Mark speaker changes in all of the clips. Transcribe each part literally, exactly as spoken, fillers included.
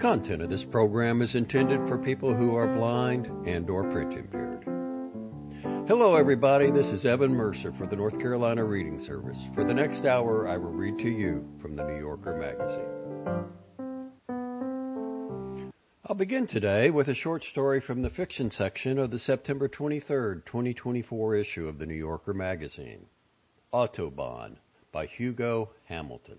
Speaker 1: content of this program is intended for people who are blind and or print impaired. Hello everybody, this is Evan Mercer for the North Carolina Reading Service. For the next hour, I will read to you from the New Yorker magazine. I'll begin today with a short story from the fiction section of the September twenty-third, twenty twenty-four issue of the New Yorker magazine, Autobahn by Hugo Hamilton.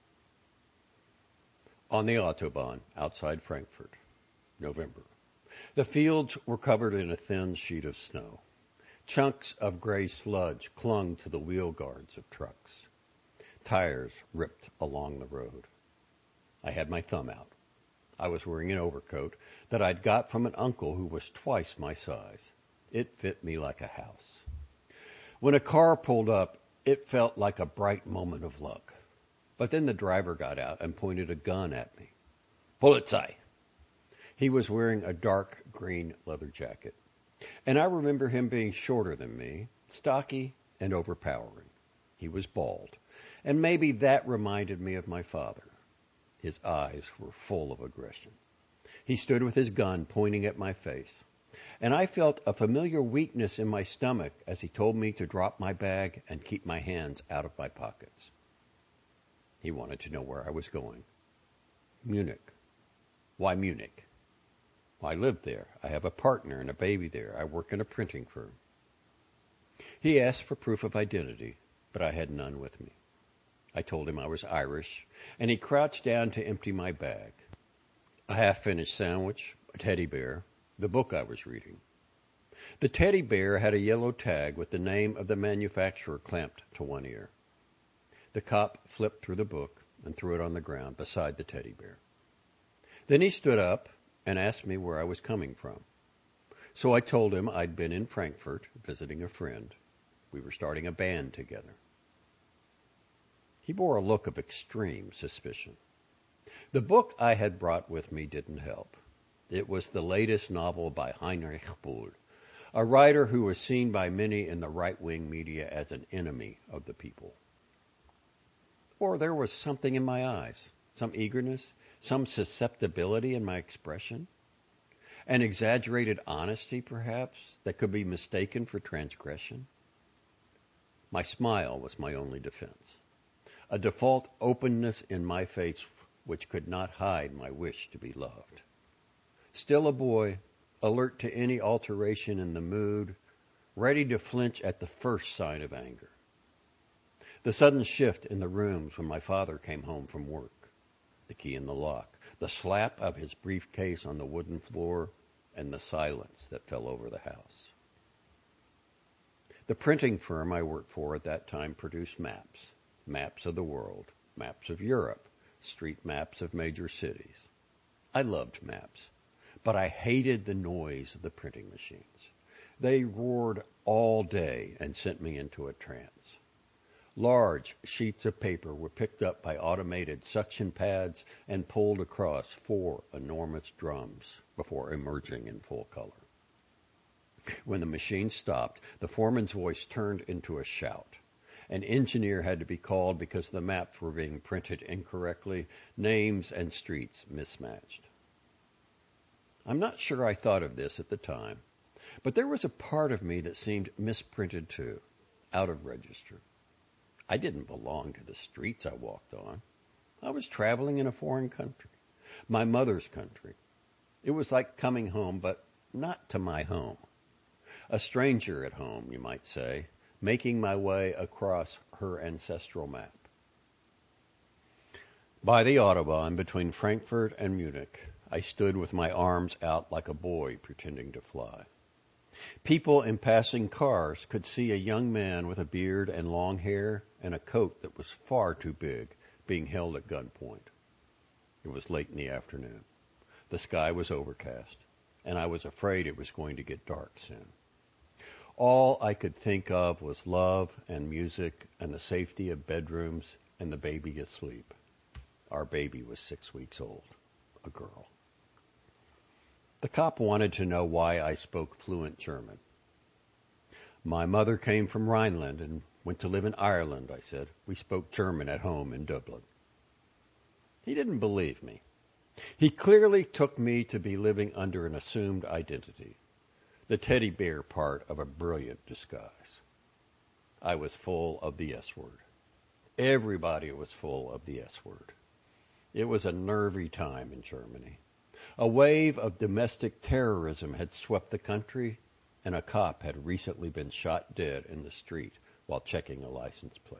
Speaker 1: On the Autobahn, outside Frankfurt, November. The fields were covered in a thin sheet of snow. Chunks of gray sludge clung to the wheel guards of trucks. Tires ripped along the road. I had my thumb out. I was wearing an overcoat that I'd got from an uncle who was twice my size. It fit me like a house. When a car pulled up, it felt like a bright moment of luck. But then the driver got out and pointed a gun at me. Polizei! He was wearing a dark green leather jacket. And I remember him being shorter than me, stocky and overpowering. He was bald. And maybe that reminded me of my father. His eyes were full of aggression. He stood with his gun pointing at my face. And I felt a familiar weakness in my stomach as he told me to drop my bag and keep my hands out of my pockets. He wanted to know where I was going. Munich. Why Munich? Well, I live there. I have a partner and a baby there. I work in a printing firm. He asked for proof of identity, but I had none with me. I told him I was Irish, and he crouched down to empty my bag. A half-finished sandwich, a teddy bear, the book I was reading. The teddy bear had a yellow tag with the name of the manufacturer clamped to one ear. The cop flipped through the book and threw it on the ground beside the teddy bear. Then he stood up and asked me where I was coming from. So I told him I'd been in Frankfurt visiting a friend. We were starting a band together. He bore a look of extreme suspicion. The book I had brought with me didn't help. It was the latest novel by Heinrich Böll, a writer who was seen by many in the right-wing media as an enemy of the people. Or there was something in my eyes, some eagerness, some susceptibility in my expression, an exaggerated honesty, perhaps, that could be mistaken for transgression. My smile was my only defense, a default openness in my face which could not hide my wish to be loved. Still a boy, alert to any alteration in the mood, ready to flinch at the first sign of anger. The sudden shift in the rooms when my father came home from work, the key in the lock, the slap of his briefcase on the wooden floor, and the silence that fell over the house. The printing firm I worked for at that time produced maps, maps of the world, maps of Europe, street maps of major cities. I loved maps, but I hated the noise of the printing machines. They roared all day and sent me into a trance. Large sheets of paper were picked up by automated suction pads and pulled across four enormous drums before emerging in full color. When the machine stopped, the foreman's voice turned into a shout. An engineer had to be called because the maps were being printed incorrectly, names and streets mismatched. I'm not sure I thought of this at the time, but there was a part of me that seemed misprinted too, out of register. I didn't belong to the streets I walked on. I was traveling in a foreign country, my mother's country. It was like coming home, but not to my home. A stranger at home, you might say, making my way across her ancestral map. By the Autobahn between Frankfurt and Munich, I stood with my arms out like a boy pretending to fly. People in passing cars could see a young man with a beard and long hair and a coat that was far too big being held at gunpoint. It was late in the afternoon. The sky was overcast, and I was afraid it was going to get dark soon. All I could think of was love and music and the safety of bedrooms and the baby asleep. Our baby was six weeks old, a girl. The cop wanted to know why I spoke fluent German. My mother came from Rhineland and went to live in Ireland, I said. We spoke German at home in Dublin. He didn't believe me. He clearly took me to be living under an assumed identity, the teddy bear part of a brilliant disguise. I was full of the S word. Everybody was full of the S word. It was a nervy time in Germany. A wave of domestic terrorism had swept the country, and a cop had recently been shot dead in the street while checking a license plate.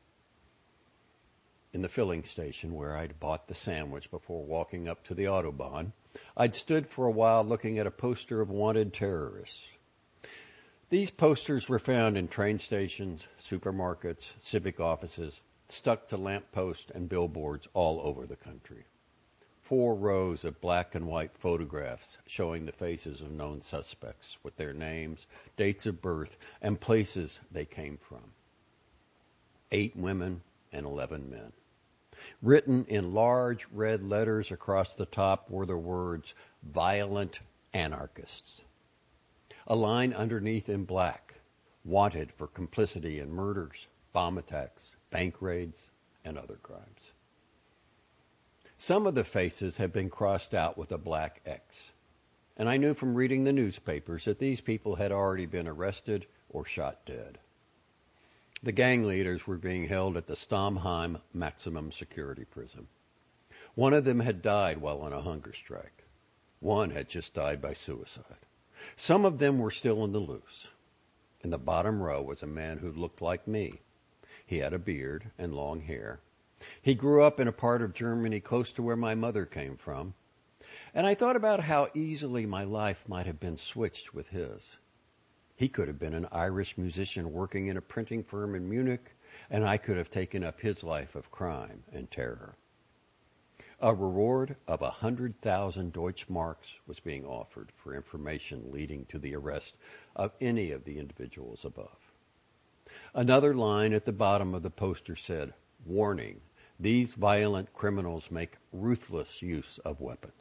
Speaker 1: In the filling station where I'd bought the sandwich before walking up to the Autobahn, I'd stood for a while looking at a poster of wanted terrorists. These posters were found in train stations, supermarkets, civic offices, stuck to lampposts and billboards all over the country. Four rows of black and white photographs showing the faces of known suspects with their names, dates of birth, and places they came from. Eight women and eleven men. Written in large red letters across the top were the words, "Violent Anarchists." A line underneath in black, "Wanted for complicity in murders, bomb attacks, bank raids, and other crimes." Some of the faces had been crossed out with a black X, and I knew from reading the newspapers that these people had already been arrested or shot dead. The gang leaders were being held at the Stammheim maximum security prison. One of them had died while on a hunger strike. One had just died by suicide. Some of them were still in the loose. In the bottom row was a man who looked like me. He had a beard and long hair. He grew up in a part of Germany close to where my mother came from, and I thought about how easily my life might have been switched with his. He could have been an Irish musician working in a printing firm in Munich, and I could have taken up his life of crime and terror. A reward of a hundred thousand Deutschmarks was being offered for information leading to the arrest of any of the individuals above. Another line at the bottom of the poster said, "Warning, these violent criminals make ruthless use of weapons."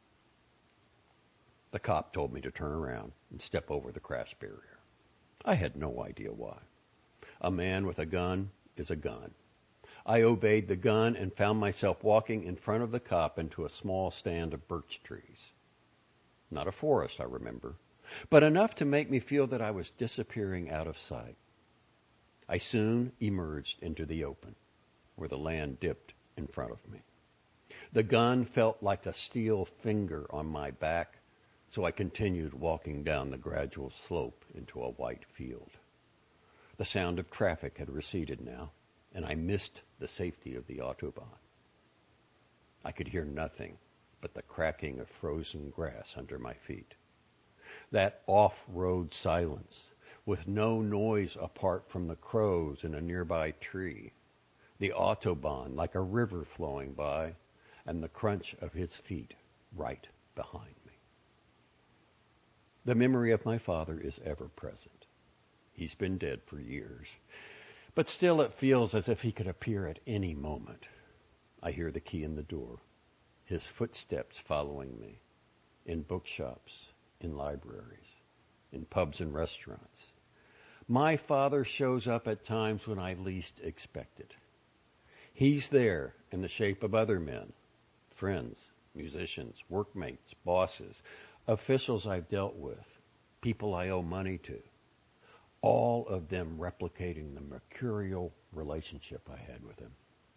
Speaker 1: The cop told me to turn around and step over the crash barrier. I had no idea why. A man with a gun is a gun. I obeyed the gun and found myself walking in front of the cop into a small stand of birch trees. Not a forest, I remember, but enough to make me feel that I was disappearing out of sight. I soon emerged into the open, where the land dipped in front of me. The gun felt like a steel finger on my back, so I continued walking down the gradual slope into a white field. The sound of traffic had receded now, and I missed the safety of the Autobahn. I could hear nothing but the cracking of frozen grass under my feet. That off-road silence, with no noise apart from the crows in a nearby tree, the Autobahn like a river flowing by, and the crunch of his feet right behind me. The memory of my father is ever present. He's been dead for years, but still it feels as if he could appear at any moment. I hear the key in the door, his footsteps following me, in bookshops, in libraries, in pubs and restaurants. My father shows up at times when I least expect it. He's there in the shape of other men, friends, musicians, workmates, bosses, officials I've dealt with, people I owe money to, all of them replicating the mercurial relationship I had with him.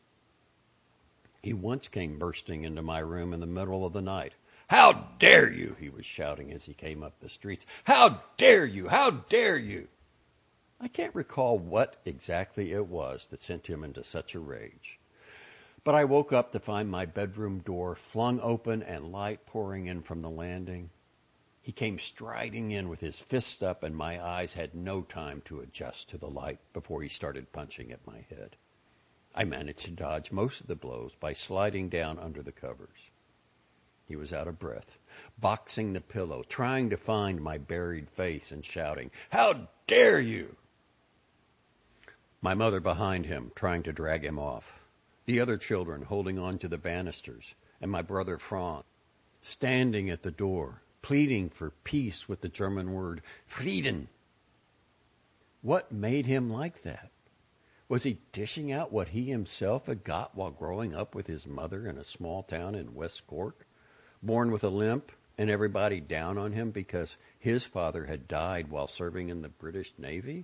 Speaker 1: He once came bursting into my room in the middle of the night. "How dare you!" he was shouting as he came up the streets. "How dare you! How dare you!" I can't recall what exactly it was that sent him into such a rage. But I woke up to find my bedroom door flung open and light pouring in from the landing. He came striding in with his fists up, and my eyes had no time to adjust to the light before he started punching at my head. I managed to dodge most of the blows by sliding down under the covers. He was out of breath, boxing the pillow, trying to find my buried face and shouting, "How dare you!" My mother behind him, trying to drag him off. The other children holding on to the banisters, and my brother Franz, standing at the door, pleading for peace with the German word Frieden. What made him like that? Was he dishing out what he himself had got while growing up with his mother in a small town in West Cork, born with a limp and everybody down on him because his father had died while serving in the British Navy?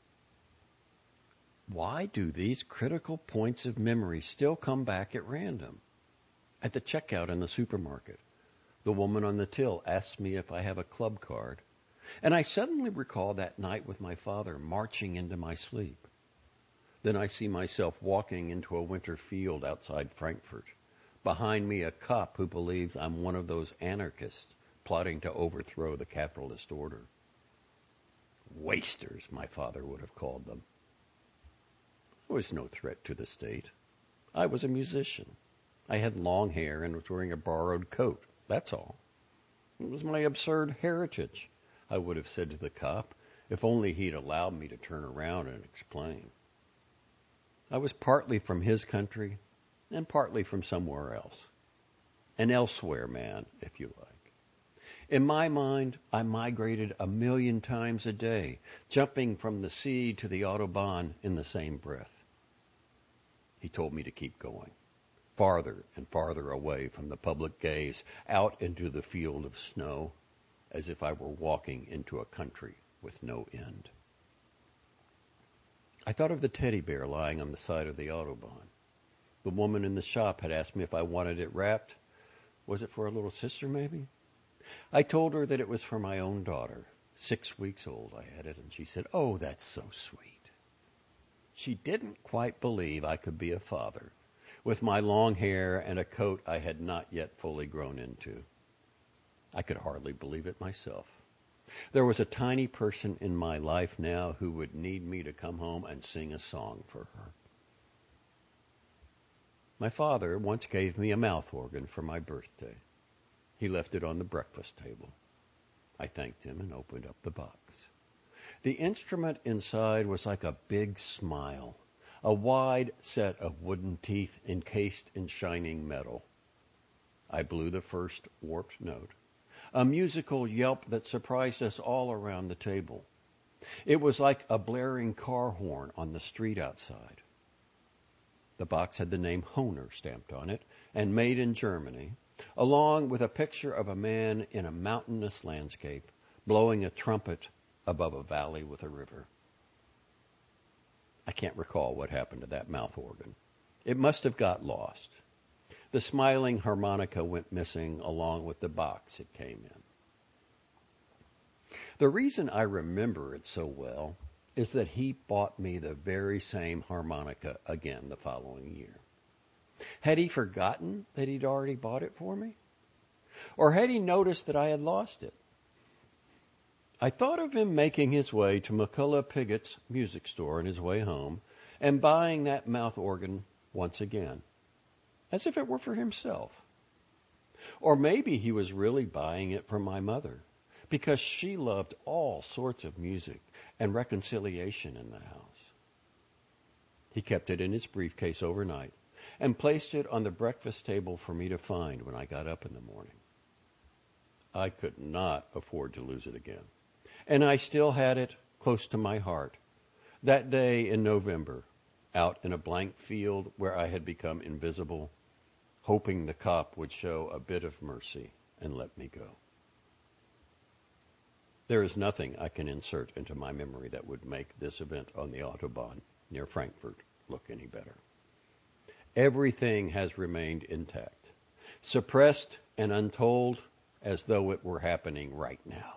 Speaker 1: Why do these critical points of memory still come back at random? At the checkout in the supermarket, the woman on the till asks me if I have a club card, and I suddenly recall that night with my father marching into my sleep. Then I see myself walking into a winter field outside Frankfurt. Behind me, a cop who believes I'm one of those anarchists plotting to overthrow the capitalist order. Wasters, my father would have called them. I was no threat to the state. I was a musician. I had long hair and was wearing a borrowed coat. That's all. It was my absurd heritage, I would have said to the cop, if only he'd allowed me to turn around and explain. I was partly from his country and partly from somewhere else. An elsewhere man, if you like. In my mind, I migrated a million times a day, jumping from the sea to the Autobahn in the same breath. He told me to keep going, farther and farther away from the public gaze, out into the field of snow, as if I were walking into a country with no end. I thought of the teddy bear lying on the side of the Autobahn. The woman in the shop had asked me if I wanted it wrapped. Was it for a little sister, maybe? I told her that it was for my own daughter. Six weeks old, I added, and she said, "Oh, that's so sweet." She didn't quite believe I could be a father, with my long hair and a coat I had not yet fully grown into. I could hardly believe it myself. There was a tiny person in my life now who would need me to come home and sing a song for her. My father once gave me a mouth organ for my birthday. He left it on the breakfast table. I thanked him and opened up the box. The instrument inside was like a big smile, a wide set of wooden teeth encased in shining metal. I blew the first warped note, a musical yelp that surprised us all around the table. It was like a blaring car horn on the street outside. The box had the name Hohner stamped on it and made in Germany, along with a picture of a man in a mountainous landscape blowing a trumpet above a valley with a river. I can't recall what happened to that mouth organ. It must have got lost. The smiling harmonica went missing along with the box it came in. The reason I remember it so well is that he bought me the very same harmonica again the following year. Had he forgotten that he'd already bought it for me? Or had he noticed that I had lost it? I thought of him making his way to McCullough Piggott's music store on his way home and buying that mouth organ once again, as if it were for himself. Or maybe he was really buying it for my mother, because she loved all sorts of music and reconciliation in the house. He kept it in his briefcase overnight and placed it on the breakfast table for me to find when I got up in the morning. I could not afford to lose it again. And I still had it close to my heart. That day in November, out in a blank field where I had become invisible, hoping the cop would show a bit of mercy and let me go. There is nothing I can insert into my memory that would make this event on the Autobahn near Frankfurt look any better. Everything has remained intact, suppressed and untold as though it were happening right now.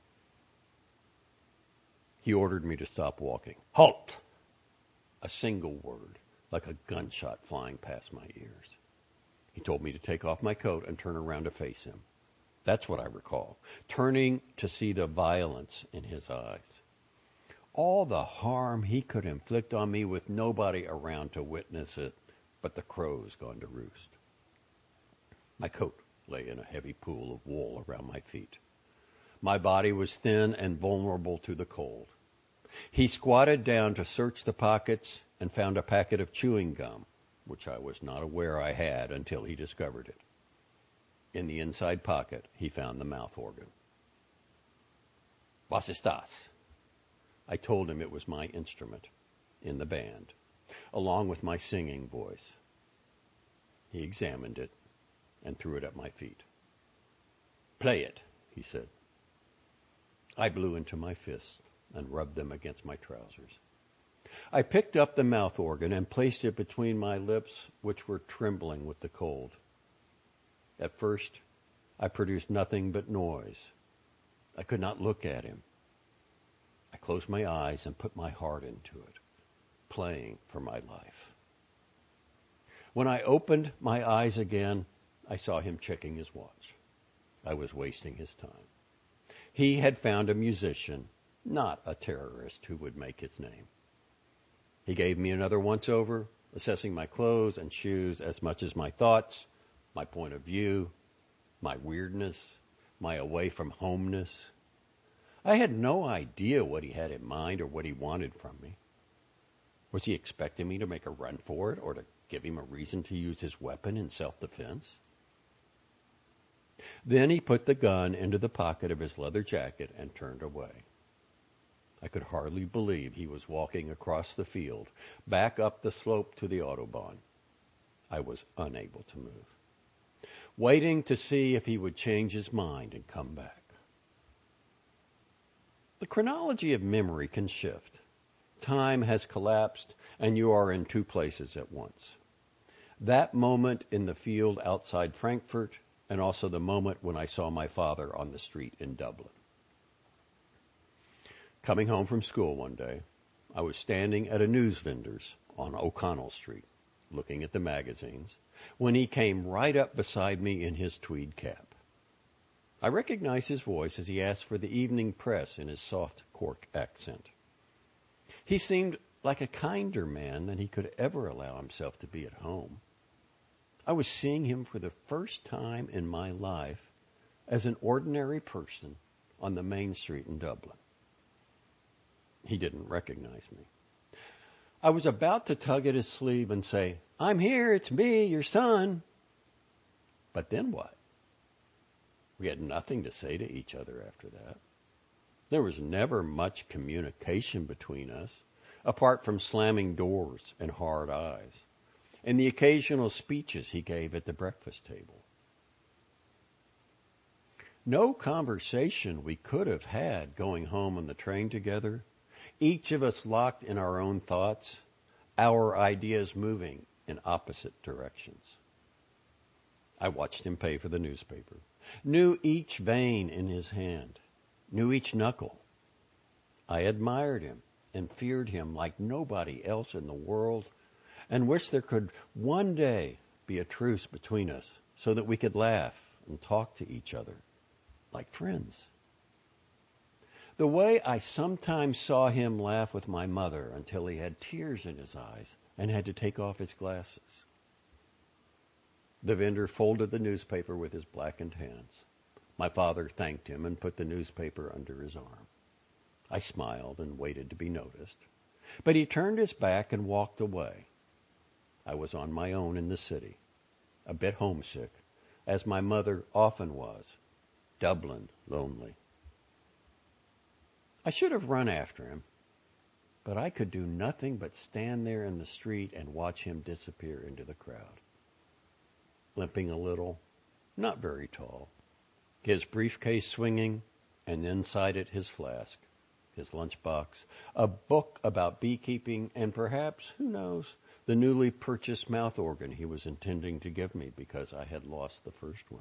Speaker 1: He ordered me to stop walking. Halt! A single word, like a gunshot flying past my ears. He told me to take off my coat and turn around to face him. That's what I recall, turning to see the violence in his eyes. All the harm he could inflict on me with nobody around to witness it, but the crows gone to roost. My coat lay in a heavy pool of wool around my feet. My body was thin and vulnerable to the cold. He squatted down to search the pockets and found a packet of chewing gum, which I was not aware I had until he discovered it. In the inside pocket, he found the mouth organ. Was ist das? I told him it was my instrument in the band, along with my singing voice. He examined it and threw it at my feet. "Play it," he said. I blew into my fists and rubbed them against my trousers. I picked up the mouth organ and placed it between my lips, which were trembling with the cold. At first, I produced nothing but noise. I could not look at him. I closed my eyes and put my heart into it, playing for my life. When I opened my eyes again, I saw him checking his watch. I was wasting his time. He had found a musician, not a terrorist who would make his name. He gave me another once-over, assessing my clothes and shoes as much as my thoughts, my point of view, my weirdness, my away-from-homeness. I had no idea what he had in mind or what he wanted from me. Was he expecting me to make a run for it or to give him a reason to use his weapon in self-defense? Then he put the gun into the pocket of his leather jacket and turned away. I could hardly believe he was walking across the field, back up the slope to the Autobahn. I was unable to move, waiting to see if he would change his mind and come back. The chronology of memory can shift. Time has collapsed, and you are in two places at once. That moment in the field outside Frankfurt, and also the moment when I saw my father on the street in Dublin. Coming home from school one day, I was standing at a news vendor's on O'Connell Street, looking at the magazines, when he came right up beside me in his tweed cap. I recognized his voice as he asked for the evening press in his soft Cork accent. He seemed like a kinder man than he could ever allow himself to be at home. I was seeing him for the first time in my life as an ordinary person on the main street in Dublin. He didn't recognize me. I was about to tug at his sleeve and say, "I'm here, it's me, your son." But then what? We had nothing to say to each other after that. There was never much communication between us, apart from slamming doors and hard eyes, and the occasional speeches he gave at the breakfast table. No conversation we could have had going home on the train together, each of us locked in our own thoughts, our ideas moving in opposite directions. I watched him pay for the newspaper, knew each vein in his hand, knew each knuckle. I admired him and feared him like nobody else in the world, and wished there could one day be a truce between us so that we could laugh and talk to each other like friends. The way I sometimes saw him laugh with my mother until he had tears in his eyes and had to take off his glasses. The vendor folded the newspaper with his blackened hands. My father thanked him and put the newspaper under his arm. I smiled and waited to be noticed, but he turned his back and walked away. I was on my own in the city, a bit homesick, as my mother often was, Dublin lonely. I should have run after him, but I could do nothing but stand there in the street and watch him disappear into the crowd. Limping a little, not very tall, his briefcase swinging, and inside it his flask, his lunchbox, a book about beekeeping, and perhaps, who knows, the newly purchased mouth organ he was intending to give me because I had lost the first one.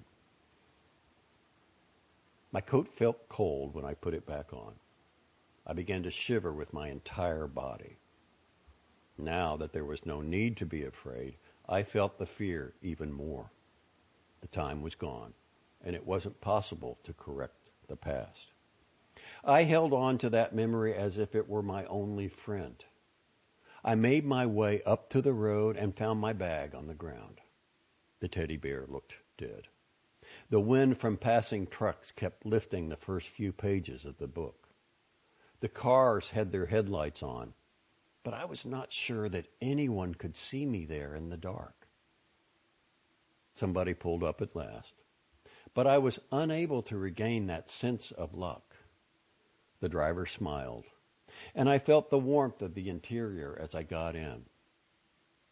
Speaker 1: My coat felt cold when I put it back on. I began to shiver with my entire body. Now that there was no need to be afraid, I felt the fear even more. The time was gone, and it wasn't possible to correct the past. I held on to that memory as if it were my only friend. I made my way up to the road and found my bag on the ground. The teddy bear looked dead. The wind from passing trucks kept lifting the first few pages of the book. The cars had their headlights on, but I was not sure that anyone could see me there in the dark. Somebody pulled up at last, but I was unable to regain that sense of luck. The driver smiled, and I felt the warmth of the interior as I got in.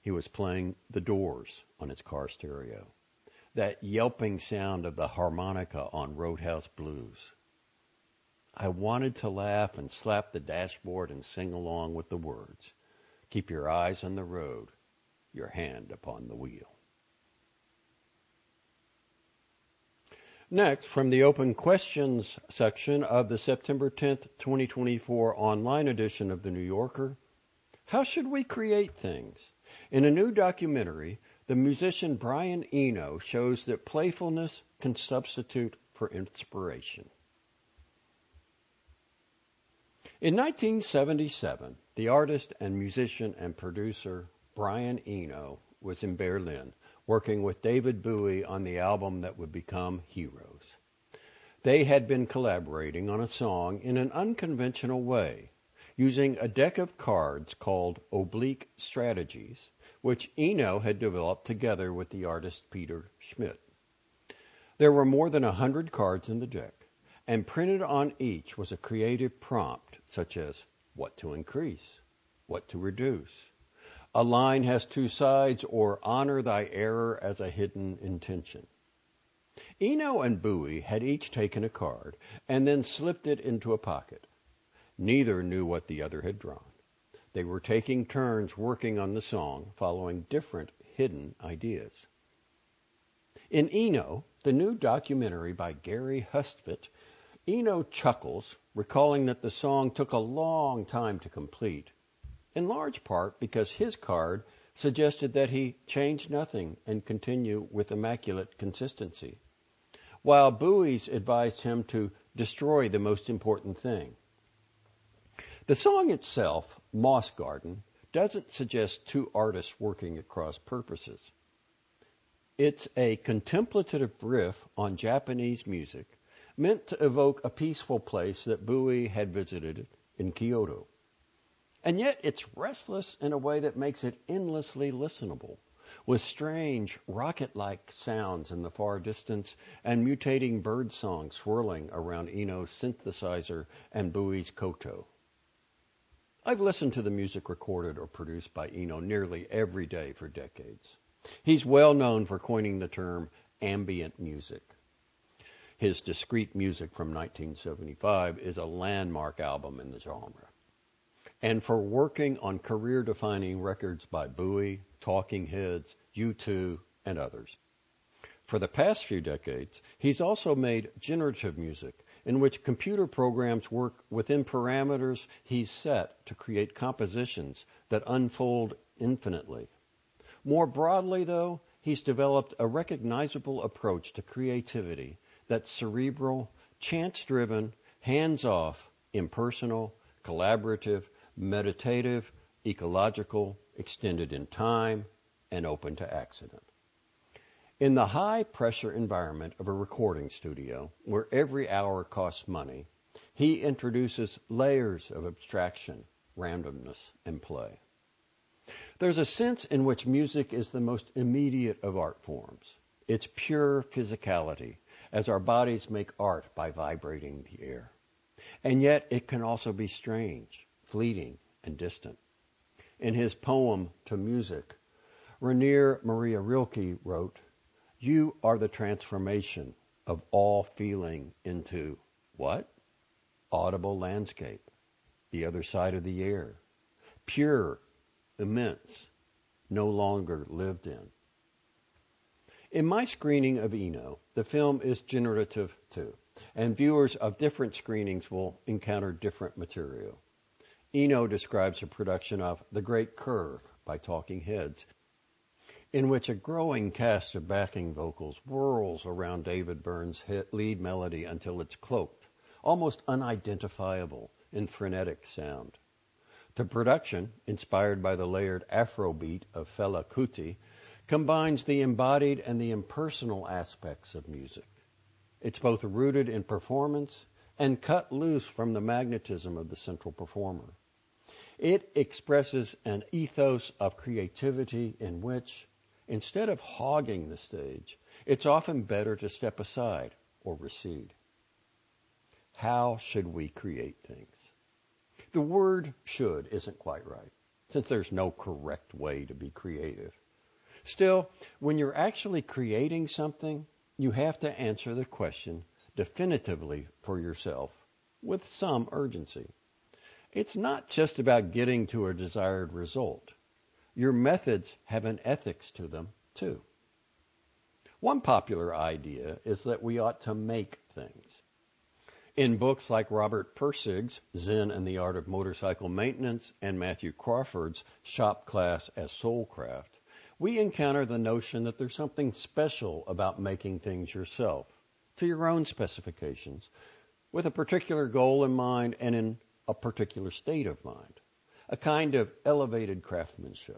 Speaker 1: he was playing The Doors on his car stereo, that yelping sound of the harmonica on Roadhouse Blues. I wanted to laugh and slap the dashboard and sing along with the words, "Keep your eyes on the road, your hand upon the wheel." Next, from the open questions section of the September tenth, twenty twenty-four online edition of The New Yorker, how should we create things? In a new documentary, the musician Brian Eno shows that playfulness can substitute for inspiration. In nineteen seventy-seven, the artist and musician and producer Brian Eno was in Berlin, working with David Bowie on the album that would become Heroes. They had been collaborating on a song in an unconventional way, using a deck of cards called Oblique Strategies, which Eno had developed together with the artist Peter Schmidt. There were more than a hundred cards in the deck, and printed on each was a creative prompt, such as what to increase, what to reduce. A line has two sides, or honor thy error as a hidden intention. Eno and Bowie had each taken a card and then slipped it into a pocket. Neither knew what the other had drawn. They were taking turns working on the song, following different hidden ideas. In Eno, the new documentary by Gary Hustvedt, Eno chuckles, recalling that the song took a long time to complete, in large part because his card suggested that he change nothing and continue with immaculate consistency, while Bowie's advised him to destroy the most important thing. The song itself, Moss Garden, doesn't suggest two artists working at cross purposes. It's a contemplative riff on Japanese music meant to evoke a peaceful place that Bowie had visited in Kyoto. And yet it's restless in a way that makes it endlessly listenable, with strange rocket-like sounds in the far distance and mutating bird songs swirling around Eno's synthesizer and Bowie's koto. I've listened to the music recorded or produced by Eno nearly every day for decades. He's well known for coining the term ambient music. His Discrete Music from nineteen seventy-five is a landmark album in the genre, and for working on career-defining records by Bowie, Talking Heads, U two, and others. For the past few decades, he's also made generative music, in which computer programs work within parameters he's set to create compositions that unfold infinitely. More broadly, though, he's developed a recognizable approach to creativity that's cerebral, chance-driven, hands-off, impersonal, collaborative, meditative, ecological, extended in time, and open to accident. In the high-pressure environment of a recording studio, where every hour costs money, he introduces layers of abstraction, randomness, and play. There's a sense in which music is the most immediate of art forms. It's pure physicality, as our bodies make art by vibrating the air. And yet it can also be strange, fleeting, and distant. In his poem, To Music, Rainer Maria Rilke wrote, "You are the transformation of all feeling into," what? Audible landscape, the other side of the air, pure, immense, no longer lived in. In my screening of Eno, the film is generative too, and viewers of different screenings will encounter different material. Eno describes a production of The Great Curve by Talking Heads, in which a growing cast of backing vocals whirls around David Byrne's lead melody until it's cloaked, almost unidentifiable in frenetic sound. The production, inspired by the layered Afrobeat of Fela Kuti, combines the embodied and the impersonal aspects of music. It's both rooted in performance and cut loose from the magnetism of the central performer. It expresses an ethos of creativity in which, instead of hogging the stage, it's often better to step aside or recede. How should we create things? The word should isn't quite right. since there's no correct way to be creative. Still, when you're actually creating something, you have to answer the question definitively for yourself with some urgency. It's not just about getting to a desired result. Your methods have an ethics to them, too. One popular idea is that we ought to make things. In books like Robert Pirsig's Zen and the Art of Motorcycle Maintenance and Matthew Crawford's Shop Class as Soulcraft, we encounter the notion that there's something special about making things yourself, to your own specifications, with a particular goal in mind and in a particular state of mind, a kind of elevated craftsmanship.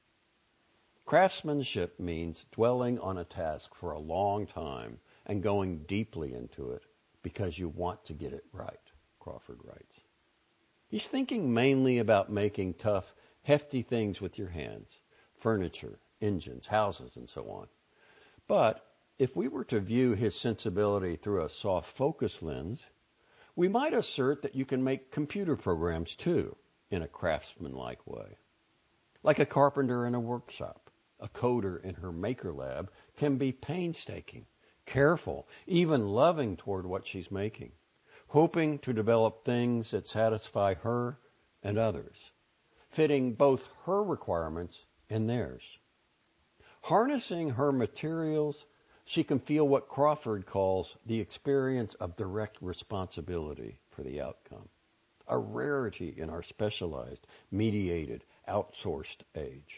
Speaker 1: Craftsmanship means dwelling on a task for a long time and going deeply into it because you want to get it right, Crawford writes. He's thinking mainly about making tough, hefty things with your hands, furniture, engines, houses, and so on. But if we were to view his sensibility through a soft focus lens, we might assert that you can make computer programs too in a craftsman-like way. Like a carpenter in a workshop, a coder in her maker lab can be painstaking, careful, even loving toward what she's making, hoping to develop things that satisfy her and others, fitting both her requirements and theirs. Harnessing her materials, she can feel what Crawford calls the experience of direct responsibility for the outcome, a rarity in our specialized, mediated, outsourced age.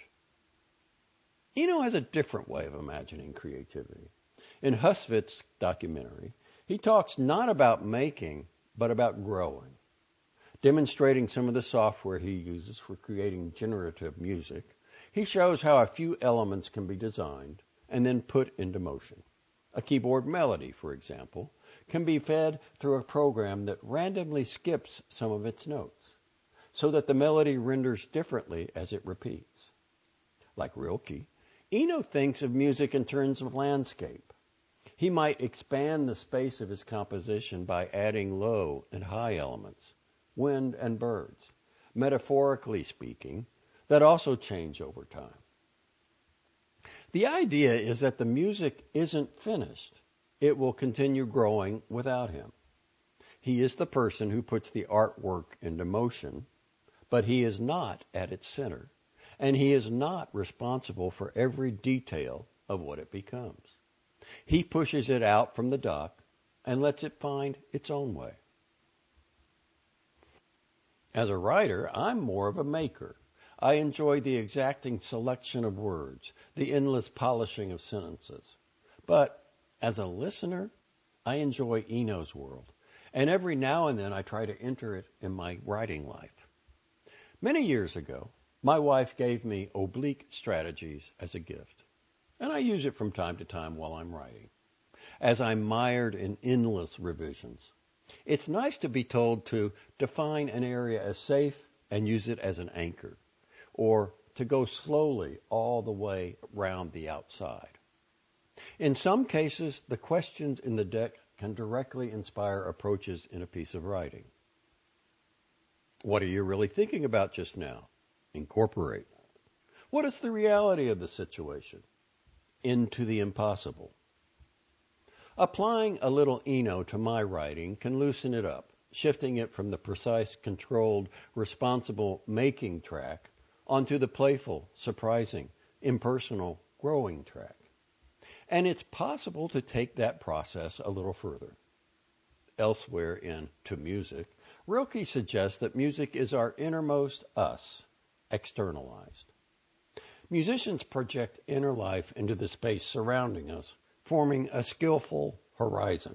Speaker 1: Eno has a different way of imagining creativity. In Husvitz's documentary, he talks not about making, but about growing, demonstrating some of the software he uses for creating generative music. He shows how a few elements can be designed and then put into motion. A keyboard melody, for example, can be fed through a program that randomly skips some of its notes, so that the melody renders differently as it repeats. Like Rilke, Eno thinks of music in terms of landscape. He might expand the space of his composition by adding low and high elements, wind and birds, metaphorically speaking, that also change over time. The idea is that the music isn't finished. It will continue growing without him. He is the person who puts the artwork into motion, but he is not at its center, and he is not responsible for every detail of what it becomes. He pushes it out from the dock and lets it find its own way. As a writer, I'm more of a maker. I enjoy the exacting selection of words, the endless polishing of sentences. But as a listener, I enjoy Eno's world, and every now and then I try to enter it in my writing life. Many years ago, my wife gave me Oblique Strategies as a gift, and I use it from time to time while I'm writing, as I'm mired in endless revisions. It's nice to be told to define an area as safe and use it as an anchor, or to go slowly all the way round the outside. In some cases, the questions in the deck can directly inspire approaches in a piece of writing. What are you really thinking about just now? Incorporate. What is the reality of the situation? Into the impossible. Applying a little Eno to my writing can loosen it up, shifting it from the precise, controlled, responsible making track onto the playful, surprising, impersonal, growing track. And it's possible to take that process a little further. Elsewhere in To Music, Rilke suggests that music is our innermost us, externalized. Musicians project inner life into the space surrounding us, forming a skillful horizon.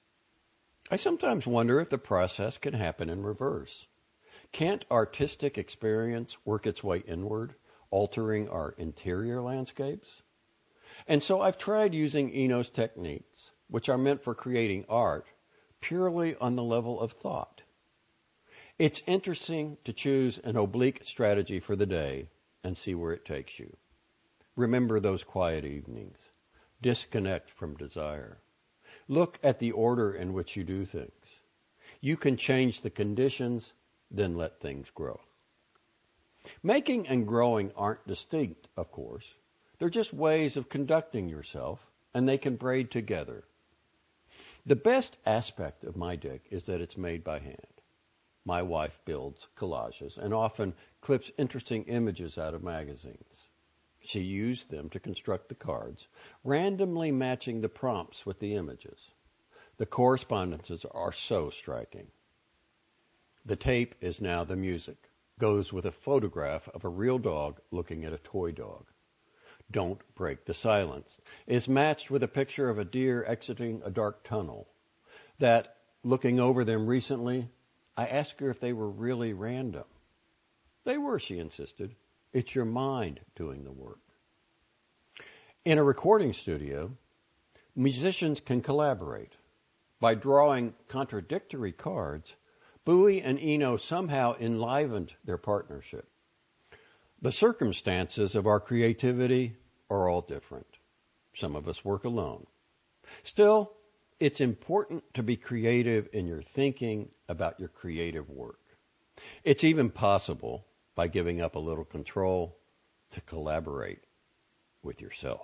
Speaker 1: I sometimes wonder if the process can happen in reverse. Can't artistic experience work its way inward, altering our interior landscapes? And so I've tried using Eno's techniques, which are meant for creating art, purely on the level of thought. It's interesting to choose an oblique strategy for the day and see where it takes you. Remember those quiet evenings. Disconnect from desire. Look at the order in which you do things. You can change the conditions, then let things grow. Making and growing aren't distinct, of course. They're just ways of conducting yourself, and they can braid together. The best aspect of my dick is that it's made by hand. My wife builds collages and often clips interesting images out of magazines. She used them to construct the cards, randomly matching the prompts with the images. The correspondences are so striking. The tape is now the music, goes with a photograph of a real dog looking at a toy dog. Don't break the silence is matched with a picture of a deer exiting a dark tunnel. That, looking over them recently, I asked her if they were really random. They were, she insisted. It's your mind doing the work. In a recording studio, musicians can collaborate. By drawing contradictory cards, Bowie and Eno somehow enlivened their partnership. The circumstances of our creativity are all different. Some of us work alone. Still, it's important to be creative in your thinking about your creative work. It's even possible, by giving up a little control, to collaborate with yourself.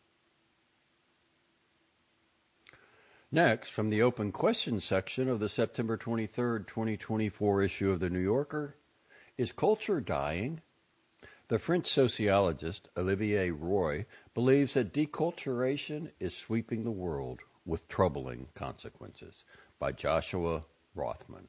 Speaker 1: Next, from the open questions section of the September twenty-third, twenty twenty-four issue of The New Yorker, is culture dying? The French sociologist Olivier Roy believes that deculturation is sweeping the world with troubling consequences. By Joshua Rothman.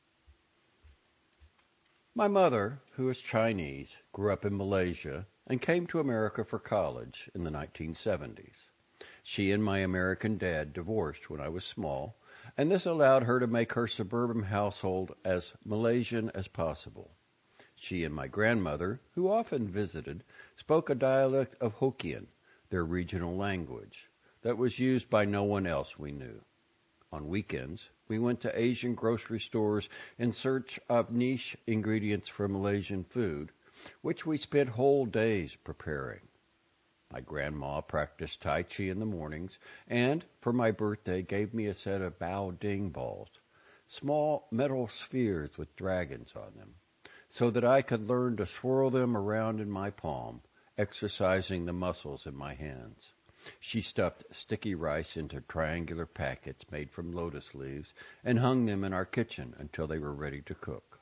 Speaker 1: My mother, who is Chinese, grew up in Malaysia and came to America for college in the nineteen seventies. She and my American dad divorced when I was small, and this allowed her to make her suburban household as Malaysian as possible. She and my grandmother, who often visited, spoke a dialect of Hokkien, their regional language, that was used by no one else we knew. On weekends, we went to Asian grocery stores in search of niche ingredients for Malaysian food, which we spent whole days preparing. My grandma practiced Tai Chi in the mornings, and for my birthday gave me a set of Bao Ding balls, small metal spheres with dragons on them, so that I could learn to swirl them around in my palm, exercising the muscles in my hands. She stuffed sticky rice into triangular packets made from lotus leaves and hung them in our kitchen until they were ready to cook.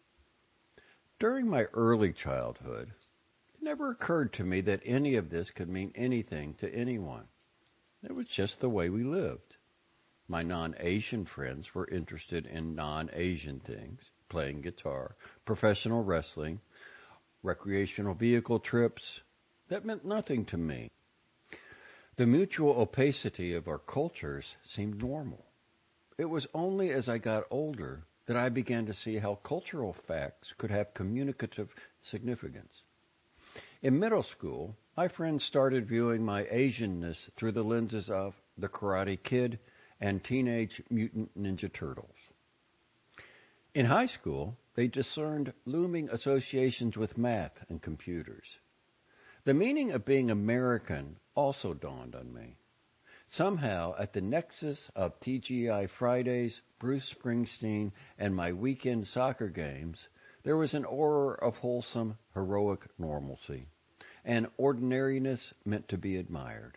Speaker 1: During my early childhood, it never occurred to me that any of this could mean anything to anyone. It was just the way we lived. My non-Asian friends were interested in non-Asian things, playing guitar, professional wrestling, recreational vehicle trips. That meant nothing to me. The mutual opacity of our cultures seemed normal. It was only as I got older that I began to see how cultural facts could have communicative significance. In middle school, my friends started viewing my Asianness through the lenses of The Karate Kid and Teenage Mutant Ninja Turtles. In high school, they discerned looming associations with math and computers. The meaning of being American also dawned on me. Somehow, at the nexus of T G I Fridays, Bruce Springsteen, and my weekend soccer games, there was an aura of wholesome, heroic normalcy, and ordinariness meant to be admired.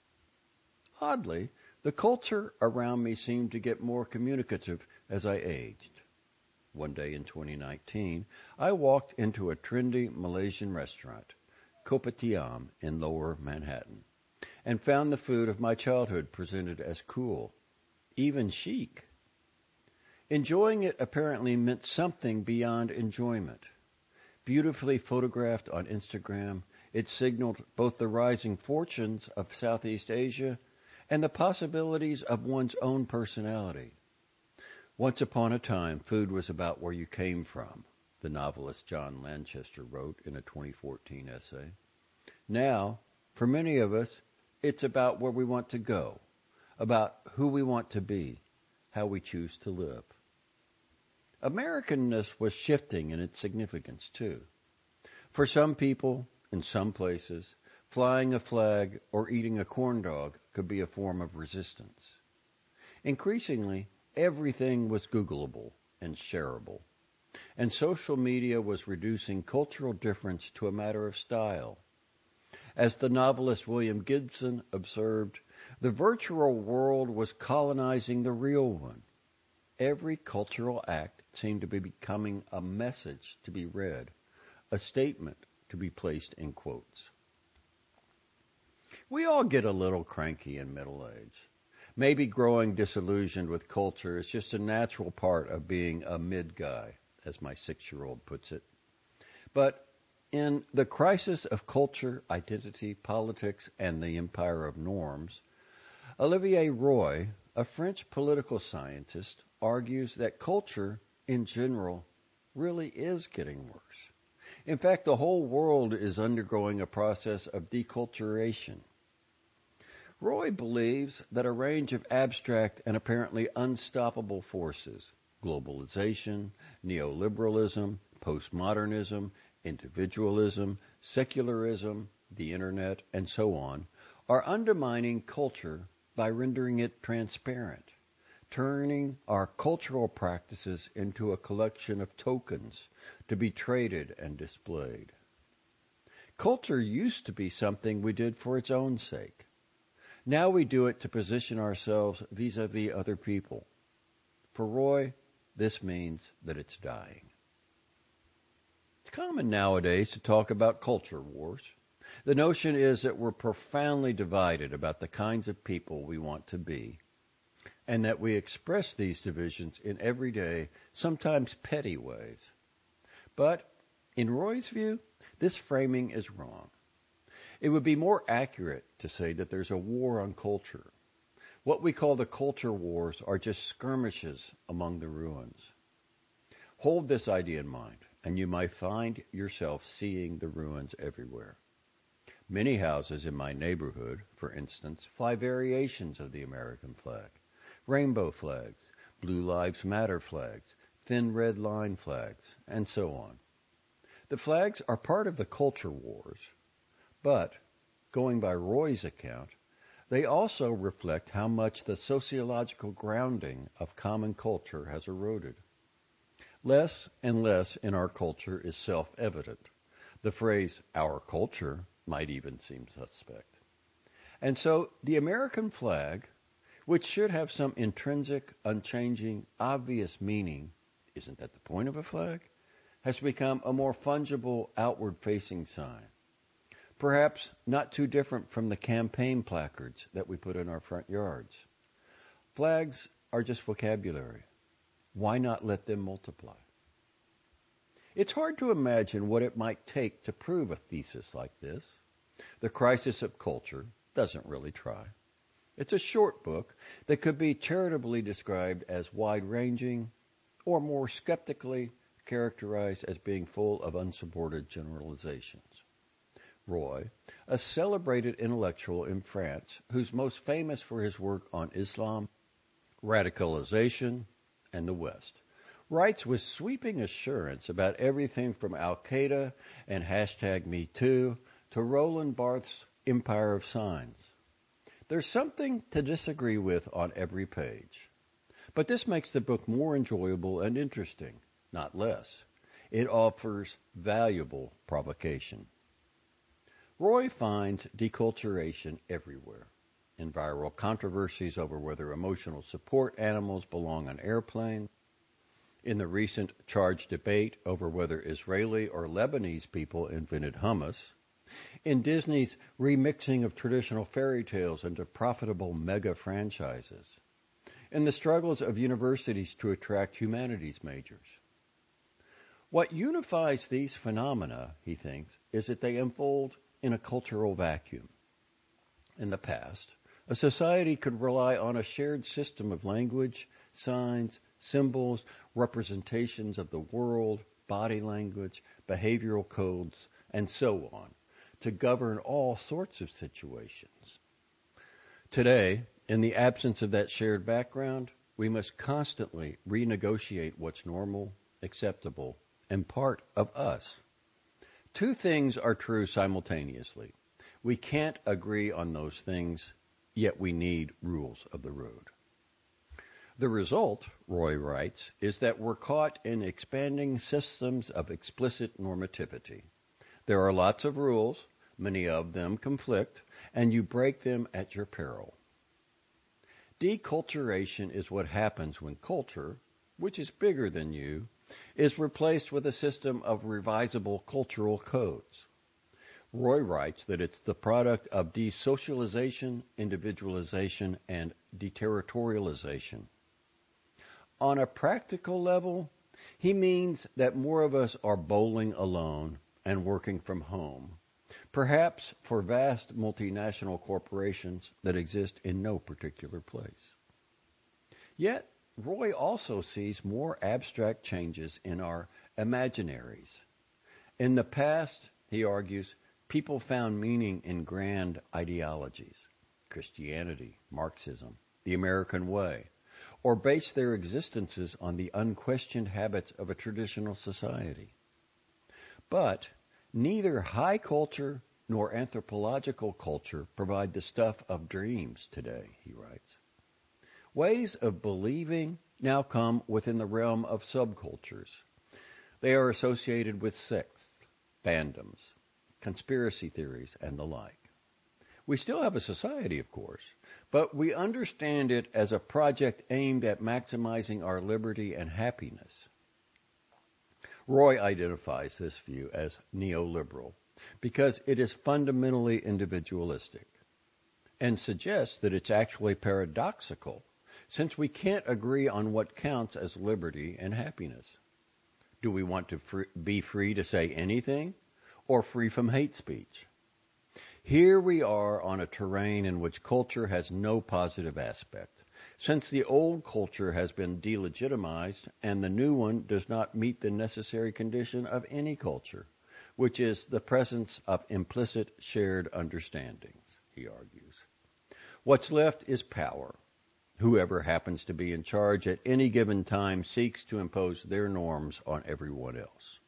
Speaker 1: Oddly, the culture around me seemed to get more communicative as I aged. One day in twenty nineteen, I walked into a trendy Malaysian restaurant, Kopitiam in Lower Manhattan, and found the food of my childhood presented as cool, even chic. Enjoying it apparently meant something beyond enjoyment. Beautifully photographed on Instagram, it signaled both the rising fortunes of Southeast Asia and the possibilities of one's own personality. Once upon a time, food was about where you came from, the novelist John Lanchester wrote in a twenty fourteen essay. Now, for many of us, it's about where we want to go, about who we want to be, how we choose to live. Americanness was shifting in its significance, too. For some people, in some places, flying a flag or eating a corn dog could be a form of resistance. Increasingly, everything was Googleable and shareable. and social media was reducing cultural difference to a matter of style. As the novelist William Gibson observed, the virtual world was colonizing the real one. Every cultural act seemed to be becoming a message to be read, a statement to be placed in quotes. We all get a little cranky in middle age. Maybe growing disillusioned with culture is just a natural part of being a mid guy, as my six-year-old puts it. But in The Crisis of Culture, Identity, Politics, and the Empire of Norms, Olivier Roy, a French political scientist, argues that culture, in general, really is getting worse. In fact, the whole world is undergoing a process of deculturation. Roy believes that a range of abstract and apparently unstoppable forces, globalization, neoliberalism, postmodernism, individualism, secularism, the internet, and so on, are undermining culture by rendering it transparent, turning our cultural practices into a collection of tokens to be traded and displayed. Culture used to be something we did for its own sake. Now we do it to position ourselves vis-a-vis other people. For Roy, this means that it's dying. It's common nowadays to talk about culture wars. The notion is that we're profoundly divided about the kinds of people we want to be, and that we express these divisions in everyday, sometimes petty ways. But in Roy's view, this framing is wrong. It would be more accurate to say that there's a war on culture. What we call the culture wars are just skirmishes among the ruins. Hold this idea in mind, and you might find yourself seeing the ruins everywhere. Many houses in my neighborhood, for instance, fly variations of the American flag. Rainbow flags, Blue Lives Matter flags, thin red line flags, and so on. The flags are part of the culture wars, but, going by Roy's account, they also reflect how much the sociological grounding of common culture has eroded. Less and less in our culture is self-evident. The phrase, our culture, might even seem suspect. And so the American flag, which should have some intrinsic, unchanging, obvious meaning, isn't that the point of a flag? Has become a more fungible, outward-facing sign. Perhaps not too different from the campaign placards that we put in our front yards. Flags are just vocabulary. Why not let them multiply? It's hard to imagine what it might take to prove a thesis like this. The Crisis of Culture doesn't really try. It's a short book that could be charitably described as wide-ranging, or more skeptically characterized as being full of unsupported generalizations. Roy, a celebrated intellectual in France who's most famous for his work on Islam, radicalization, and the West, writes with sweeping assurance about everything from Al-Qaeda and hashtag Me Too to Roland Barthes' Empire of Signs. There's something to disagree with on every page. But this makes the book more enjoyable and interesting, not less. It offers valuable provocation. Roy finds deculturation everywhere, in viral controversies over whether emotional support animals belong on airplanes, in the recent charged debate over whether Israeli or Lebanese people invented hummus, in Disney's remixing of traditional fairy tales into profitable mega franchises, in the struggles of universities to attract humanities majors. What unifies these phenomena, he thinks, is that they unfold in a cultural vacuum. In the past, a society could rely on a shared system of language, signs, symbols, representations of the world, body language, behavioral codes, and so on, to govern all sorts of situations. Today, in the absence of that shared background, we must constantly renegotiate what's normal, acceptable, and part of us. Two things are true simultaneously. We can't agree on those things, yet we need rules of the road. The result, Roy writes, is that we're caught in expanding systems of explicit normativity. There are lots of rules, many of them conflict, and you break them at your peril. Deculturation is what happens when culture, which is bigger than you, is replaced with a system of revisable cultural codes. Roy writes that it's the product of desocialization, individualization, and deterritorialization. On a practical level, he means that more of us are bowling alone and working from home, perhaps for vast multinational corporations that exist in no particular place. Yet, Roy also sees more abstract changes in our imaginaries. In the past, he argues, people found meaning in grand ideologies, Christianity, Marxism, the American way, or based their existences on the unquestioned habits of a traditional society. But neither high culture nor anthropological culture provide the stuff of dreams today, he writes. Ways of believing now come within the realm of subcultures. They are associated with sects, fandoms, conspiracy theories, and the like. We still have a society, of course, but we understand it as a project aimed at maximizing our liberty and happiness. Roy identifies this view as neoliberal because it is fundamentally individualistic and suggests that it's actually paradoxical since we can't agree on what counts as liberty and happiness. Do we want to free, be free to say anything or free from hate speech? Here we are on a terrain in which culture has no positive aspect, since the old culture has been delegitimized and the new one does not meet the necessary condition of any culture, which is the presence of implicit shared understandings, he argues. What's left is power. Whoever happens to be in charge at any given time seeks to impose their norms on everyone else.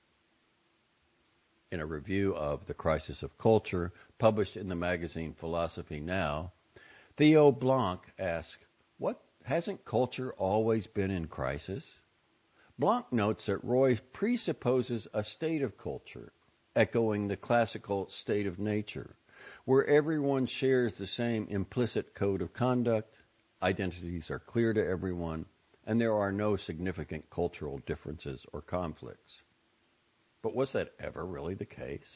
Speaker 1: In a review of The Crisis of Culture, published in the magazine Philosophy Now, Theo Blanc asks, what, hasn't culture always been in crisis? Blanc notes that Roy presupposes a state of culture, echoing the classical state of nature, where everyone shares the same implicit code of conduct, identities are clear to everyone, and there are no significant cultural differences or conflicts. But was that ever really the case?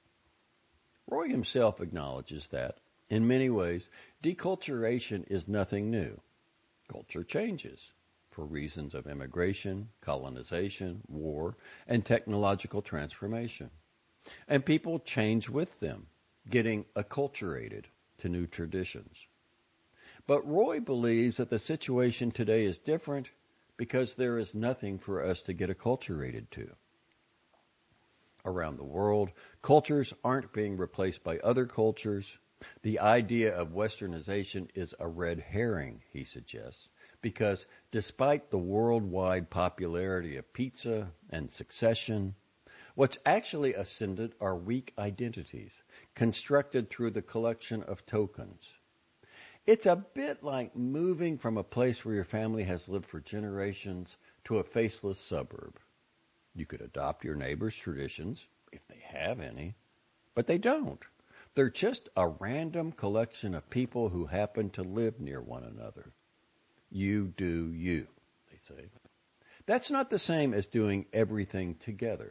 Speaker 1: Roy himself acknowledges that, in many ways, deculturation is nothing new. Culture changes for reasons of immigration, colonization, war, and technological transformation. And people change with them, getting acculturated to new traditions. But Roy believes that the situation today is different because there is nothing for us to get acculturated to. Around the world, cultures aren't being replaced by other cultures. The idea of westernization is a red herring, he suggests, because despite the worldwide popularity of pizza and Succession, what's actually ascendant are weak identities, constructed through the collection of tokens. It's a bit like moving from a place where your family has lived for generations to a faceless suburb. You could adopt your neighbor's traditions, if they have any, but they don't. They're just a random collection of people who happen to live near one another. You do you, they say. That's not the same as doing everything together.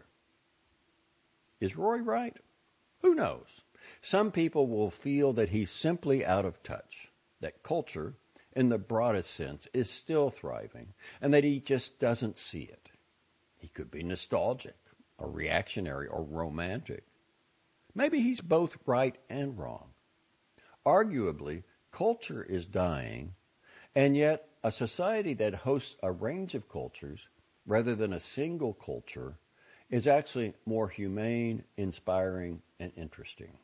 Speaker 1: Is Roy right? Who knows? Some people will feel that he's simply out of touch, that culture, in the broadest sense, is still thriving, and that he just doesn't see it. He could be nostalgic, or reactionary, or romantic. Maybe he's both right and wrong. Arguably, culture is dying, and yet a society that hosts a range of cultures, rather than a single culture, is actually more humane, inspiring, and interesting.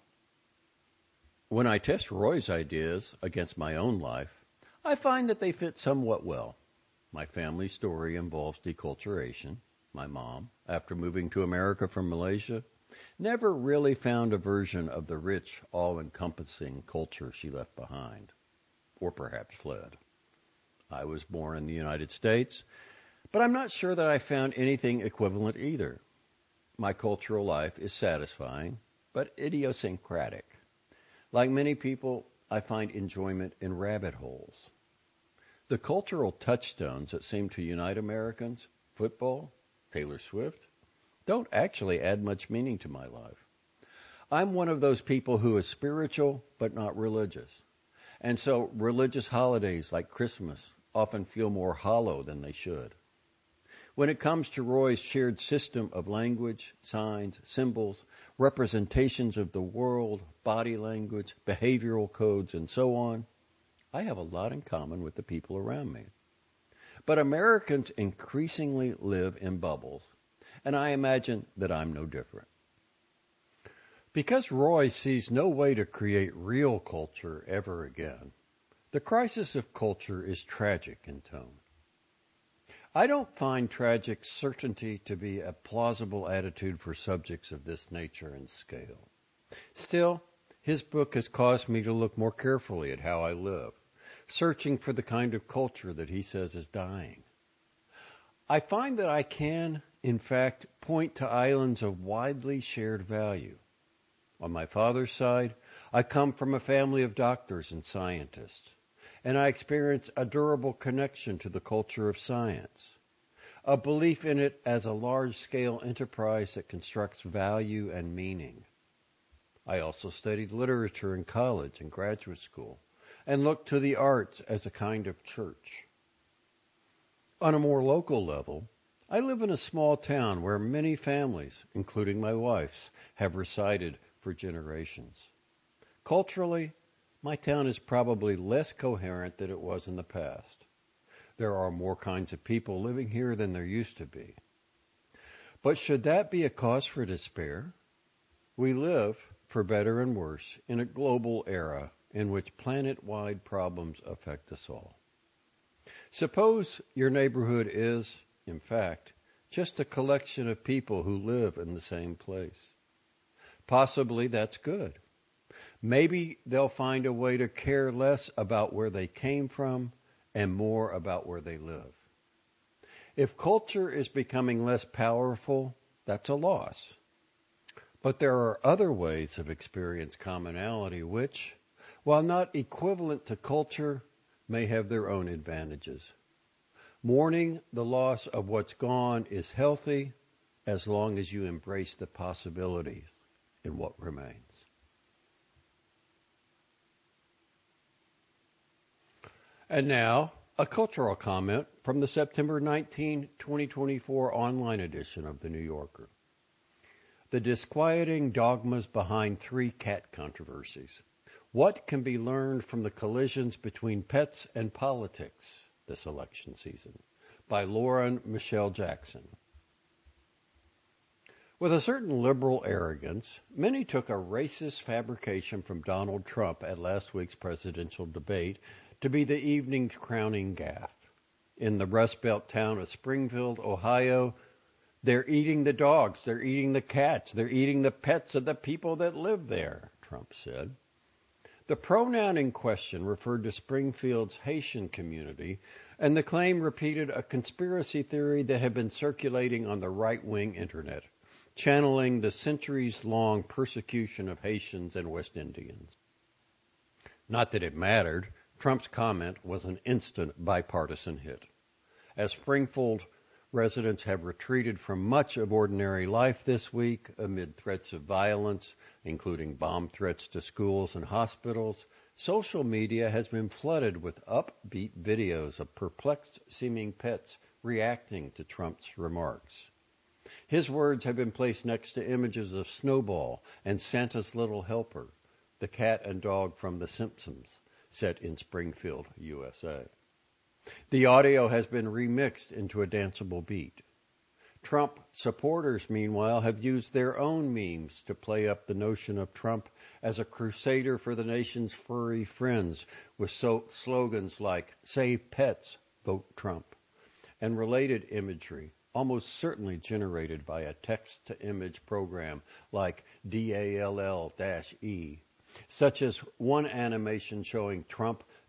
Speaker 1: When I test Roy's ideas against my own life, I find that they fit somewhat well. My family story involves deculturation. My mom, after moving to America from Malaysia, never really found a version of the rich, all-encompassing culture she left behind, or perhaps fled. I was born in the United States, but I'm not sure that I found anything equivalent either. My cultural life is satisfying, but idiosyncratic. Like many people, I find enjoyment in rabbit holes. The cultural touchstones that seem to unite Americans, football, Taylor Swift, don't actually add much meaning to my life. I'm one of those people who is spiritual but not religious. And so religious holidays like Christmas often feel more hollow than they should. When it comes to Roy's shared system of language, signs, symbols, representations of the world, body language, behavioral codes, and so on, I have a lot in common with the people around me. But Americans increasingly live in bubbles, and I imagine that I'm no different. Because Roy sees no way to create real culture ever again, the crisis of culture is tragic in tone. I don't find tragic certainty to be a plausible attitude for subjects of this nature and scale. Still, his book has caused me to look more carefully at how I live, searching for the kind of culture that he says is dying. I find that I can, in fact, point to islands of widely shared value. On my father's side, I come from a family of doctors and scientists, and I experience a durable connection to the culture of science, a belief in it as a large-scale enterprise that constructs value and meaning. I also studied literature in college and graduate school, and looked to the arts as a kind of church. On a more local level, I live in a small town where many families, including my wife's, have resided for generations. Culturally, my town is probably less coherent than it was in the past. There are more kinds of people living here than there used to be. But should that be a cause for despair? We live, for better and worse, in a global era in which planet-wide problems affect us all. Suppose your neighborhood is, in fact, just a collection of people who live in the same place. Possibly that's good. Maybe they'll find a way to care less about where they came from and more about where they live. If culture is becoming less powerful, that's a loss. But there are other ways of experience commonality which, while not equivalent to culture, may have their own advantages. Mourning the loss of what's gone is healthy as long as you embrace the possibilities in what remains. And now, a cultural comment from the September nineteenth, twenty twenty-four online edition of The New Yorker. The disquieting dogmas behind three cat controversies. What can be learned from the collisions between pets and politics this election season? By Lauren Michelle Jackson. With a certain liberal arrogance, many took a racist fabrication from Donald Trump at last week's presidential debate to be the evening's crowning gaffe. In the Rust Belt town of Springfield, Ohio, they're eating the dogs, they're eating the cats, they're eating the pets of the people that live there, Trump said. The pronoun in question referred to Springfield's Haitian community, and the claim repeated a conspiracy theory that had been circulating on the right-wing internet, channeling the centuries-long persecution of Haitians and West Indians. Not that it mattered. Trump's comment was an instant bipartisan hit. As Springfield residents have retreated from much of ordinary life this week amid threats of violence, including bomb threats to schools and hospitals, social media has been flooded with upbeat videos of perplexed-seeming pets reacting to Trump's remarks. His words have been placed next to images of Snowball and Santa's Little Helper, the cat and dog from The Simpsons, set in Springfield, U S A. The audio has been remixed into a danceable beat. Trump supporters, meanwhile, have used their own memes to play up the notion of Trump as a crusader for the nation's furry friends, with so- slogans like, "Save pets, vote Trump," and related imagery, almost certainly generated by a text-to-image program like D A L L E, such as one animation showing Trump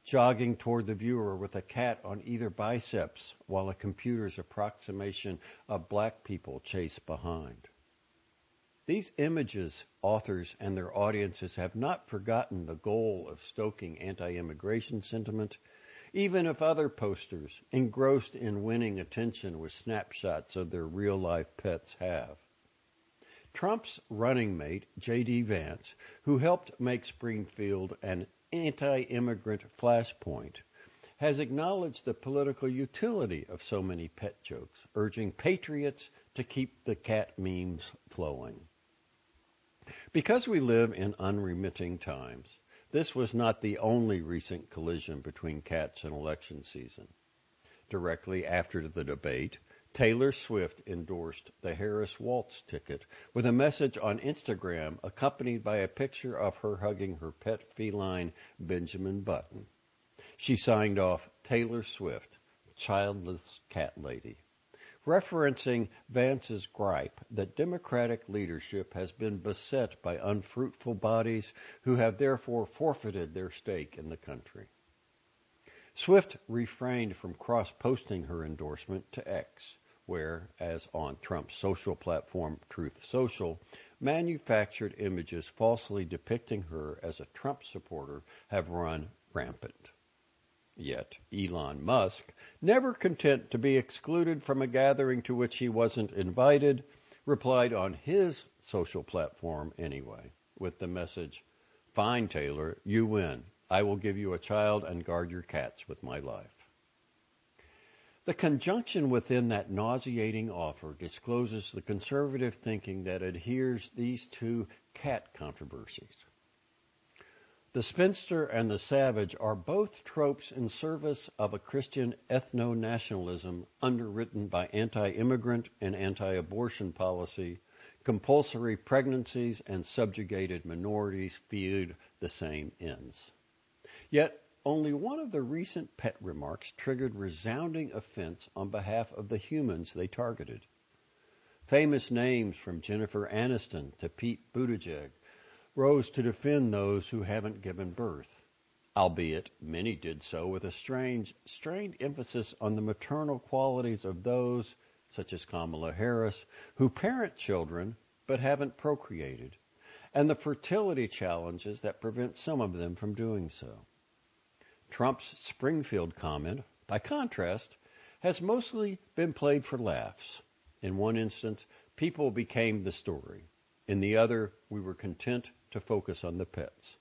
Speaker 1: jogging toward the viewer with a cat on either biceps while a computer's approximation of black people chase behind. These images, authors and their audiences have not forgotten the goal of stoking anti-immigration sentiment, even if other posters, engrossed in winning attention with snapshots of their real-life pets, have. Trump's running mate, J D. Vance, who helped make Springfield an anti-immigrant flashpoint, has acknowledged the political utility of so many pet jokes, urging patriots to keep the cat memes flowing. Because we live in unremitting times, this was not the only recent collision between cats and election season. Directly after the debate, Taylor Swift endorsed the Harris Waltz ticket with a message on Instagram accompanied by a picture of her hugging her pet feline, Benjamin Button. She signed off Taylor Swift, childless cat lady, referencing Vance's gripe that Democratic leadership has been beset by unfruitful bodies who have therefore forfeited their stake in the country. Swift refrained from cross-posting her endorsement to X, where, as on Trump's social platform Truth Social, manufactured images falsely depicting her as a Trump supporter have run rampant. Yet Elon Musk, never content to be excluded from a gathering to which he wasn't invited, replied on his social platform anyway, with the message, "Fine, Taylor, you win. I will give you a child and guard your cats with my life." The conjunction within that nauseating offer discloses the conservative thinking that adheres these two cat controversies. The spinster and the savage are both tropes in service of a Christian ethno-nationalism underwritten by anti-immigrant and anti-abortion policy. Compulsory pregnancies and subjugated minorities feed the same ends. Yet, only one of the recent pet remarks triggered resounding offense on behalf of the humans they targeted. Famous names from Jennifer Aniston to Pete Buttigieg rose to defend those who haven't given birth, albeit many did so with a strange, strained emphasis on the maternal qualities of those, such as Kamala Harris, who parent children but haven't procreated, and the fertility challenges that prevent some of them from doing so. Trump's Springfield comment, by contrast, has mostly been played for laughs. In one instance, people became the story. In the other, we were content to focus on the pets.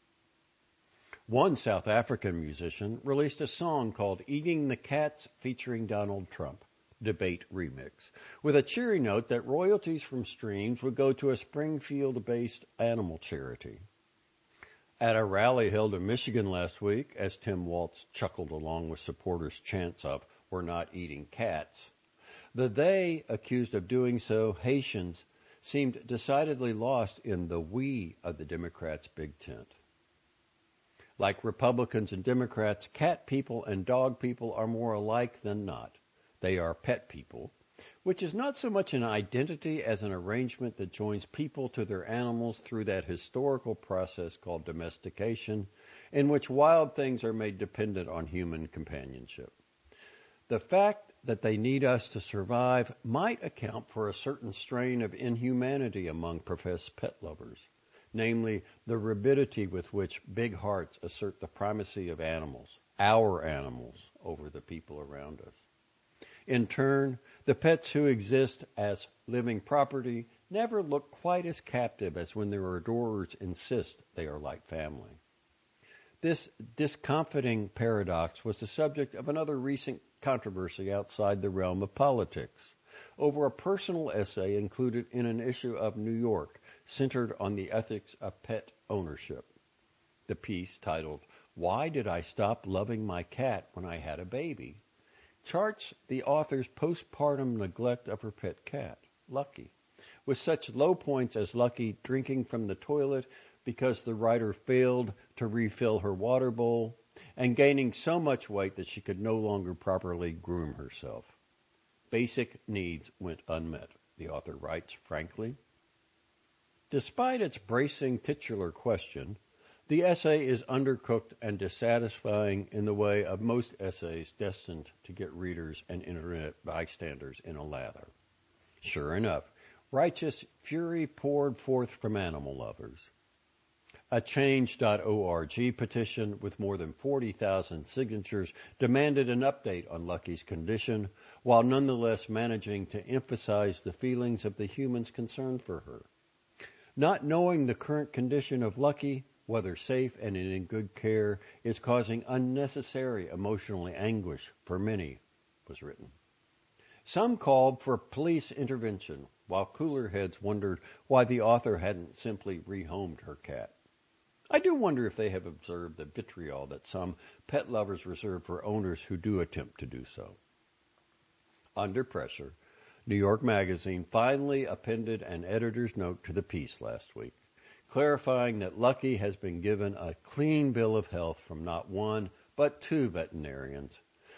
Speaker 1: One South African musician released a song called Eating the Cats featuring Donald Trump, debate remix, with a cheery note that royalties from streams would go to a Springfield-based animal charity. At a rally held in Michigan last week, as Tim Walz chuckled along with supporters' chants of, "We're not eating cats," the they accused of doing so, Haitians, seemed decidedly lost in the we of the Democrats' big tent. Like Republicans and Democrats, cat people and dog people are more alike than not. They are pet people, which is not so much an identity as an arrangement that joins people to their animals through that historical process called domestication, in which wild things are made dependent on human companionship. The fact that they need us to survive might account for a certain strain of inhumanity among professed pet lovers, namely the rabidity with which big hearts assert the primacy of animals, our animals, over the people around us. In turn, the pets who exist as living property never look quite as captive as when their adorers insist they are like family. This discomfiting paradox was the subject of another recent controversy outside the realm of politics, over a personal essay included in an issue of New York centered on the ethics of pet ownership. The piece, titled, "Why Did I Stop Loving My Cat When I Had a Baby?" charts the author's postpartum neglect of her pet cat, Lucky, with such low points as Lucky drinking from the toilet because the writer failed to refill her water bowl, and gaining so much weight that she could no longer properly groom herself. Basic needs went unmet, the author writes frankly. Despite its bracing titular question, The essay is undercooked and dissatisfying in the way of most essays destined to get readers and internet bystanders in a lather. Sure enough, righteous fury poured forth from animal lovers. A change dot org petition with more than forty thousand signatures demanded an update on Lucky's condition, while nonetheless managing to emphasize the feelings of the humans concerned for her. Not knowing the current condition of Lucky, whether safe and in good care, is causing unnecessary emotional anguish for many, was written. Some called for police intervention, while cooler heads wondered why the author hadn't simply rehomed her cat. I do wonder if they have observed the vitriol that some pet lovers reserve for owners who do attempt to do so. Under pressure, New York Magazine finally appended an editor's note to the piece last week, clarifying that Lucky has been given a clean bill of health from not one, but two veterinarians.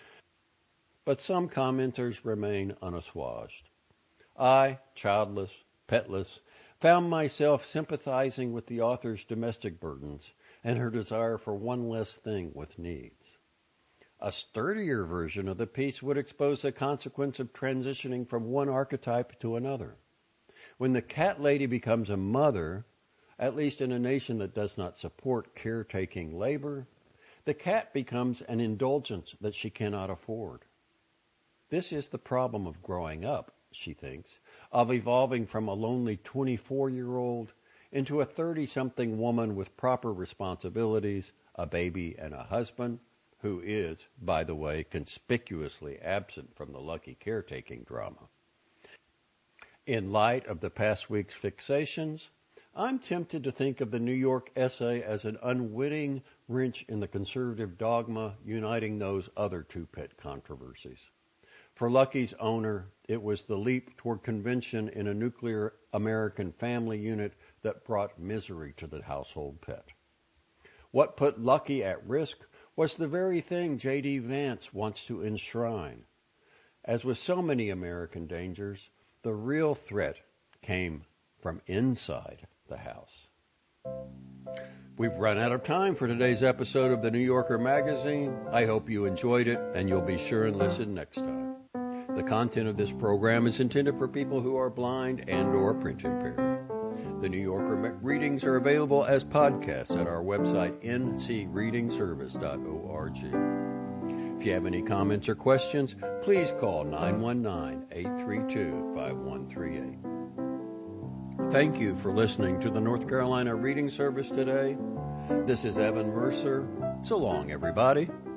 Speaker 1: But some commenters remain unassuaged. I, childless, petless, found myself sympathizing with the author's domestic burdens and her desire for one less thing with needs. A sturdier version of the piece would expose the consequence of transitioning from one archetype to another. When the cat lady becomes a mother, at least in a nation that does not support caretaking labor, the cat becomes an indulgence that she cannot afford. This is the problem of growing up, she thinks, of evolving from a lonely twenty-four-year-old into a thirty-something woman with proper responsibilities, a baby, and a husband, who is, by the way, conspicuously absent from the Lucky caretaking drama. In light of the past week's fixations, I'm tempted to think of the New York essay as an unwitting wrench in the conservative dogma uniting those other two pet controversies. For Lucky's owner, it was the leap toward convention in a nuclear American family unit that brought misery to the household pet. What put Lucky at risk was the very thing J D. Vance wants to enshrine. As with so many American dangers, the real threat came from inside the house. We've run out of time for today's episode of the New Yorker magazine. I hope you enjoyed it, and you'll be sure and listen next time. The content of this program is intended for people who are blind and or print impaired. The New Yorker readings are available as podcasts at our website, n c reading service dot org. If you have any comments or questions, please call nine one nine, eight three two, five one three eight. Thank you for listening to the North Carolina Reading Service today. This is Evan Mercer. So long, everybody.